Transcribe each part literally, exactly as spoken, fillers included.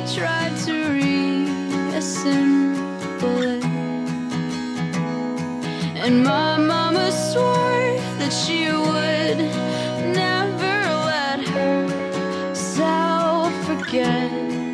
tried to reassemble it. And my mama swore that she would never let herself forget.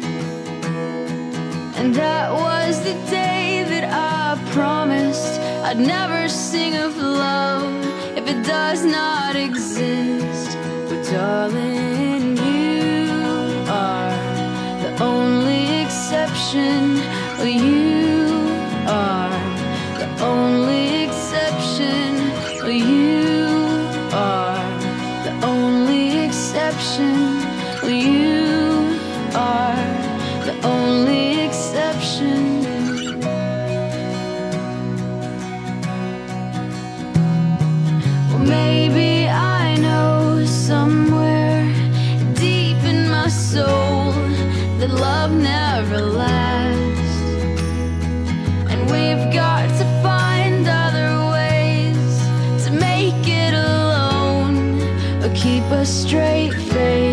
And that was the day that I promised I'd never sing of love if it does not exist. But darling, you are the only exception. You are the only exception. You are the only exception. You are the only exception. Well, maybe I know somewhere deep in my soul that love never lasts, and we've got to find other ways to make it alone, or keep a straight face.